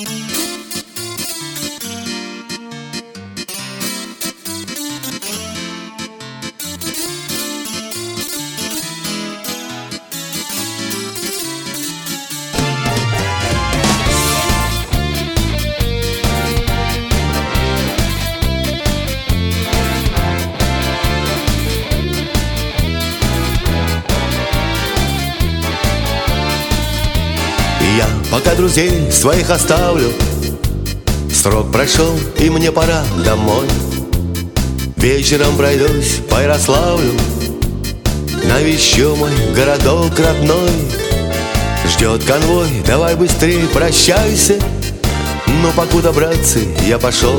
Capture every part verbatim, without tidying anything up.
Я пока друзей своих оставлю, срок прошел, и мне пора домой. Вечером пройдусь по Ярославлю, навещу мой городок родной. Ждет конвой, давай быстрее прощайся. Но покуда, братцы, я пошел,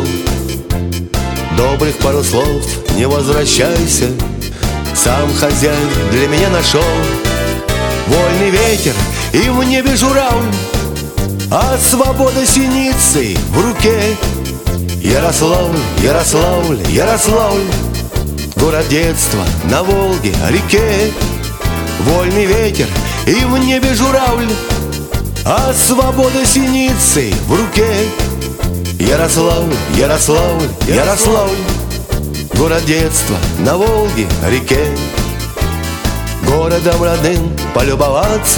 добрых пару слов не возвращайся. Сам хозяин для меня нашел вольный ветер и в небе журавль, а свобода синицей в руке. Ярославль, Ярославль, Ярославль, город детства на Волге, реке. Вольный ветер и в небе журавль, а свобода синицей в руке. Ярославль, Ярославль, Ярославль, город детства на Волге, реке. Городом родным полюбоваться,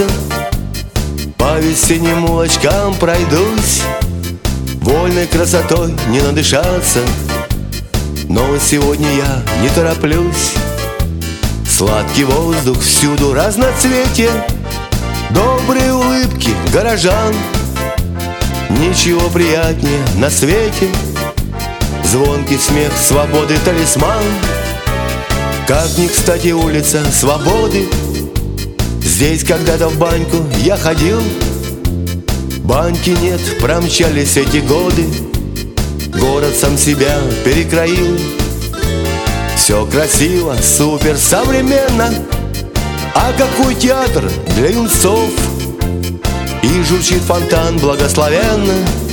по весенним улочкам пройдусь, вольной красотой не надышаться. Но сегодня я не тороплюсь. Сладкий воздух всюду разноцветие, добрые улыбки горожан. Ничего приятнее на свете, звонкий смех свободы талисман. Как ни кстати улица Свободы, здесь когда-то в баньку я ходил. Баньки нет, промчались эти годы, город сам себя перекроил. Все красиво, супер, современно, а какой театр для юнцов! И журчит фонтан благословенно,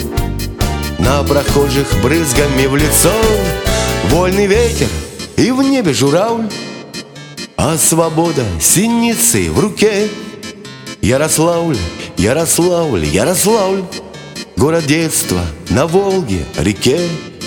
на прохожих брызгами в лицо. Вольный ветер и в небе журавль, а свобода синицей в руке. Ярославль, Ярославль, Ярославль, город детства на Волге, реке.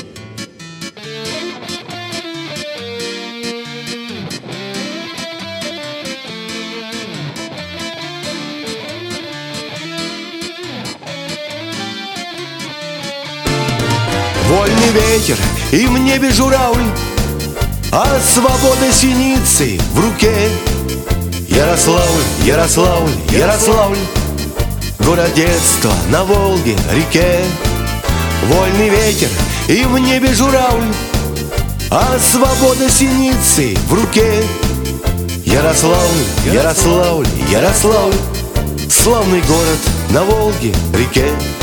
Вольный ветер и в небе журавль, а свобода синицей в руке. Ярославль, Ярославль, Ярославль, город детства на Волге, реке. Вольный ветер и в небе журавль, а свобода синицей в руке. Ярославль, Ярославль, Ярославль, славный город на Волге, реке.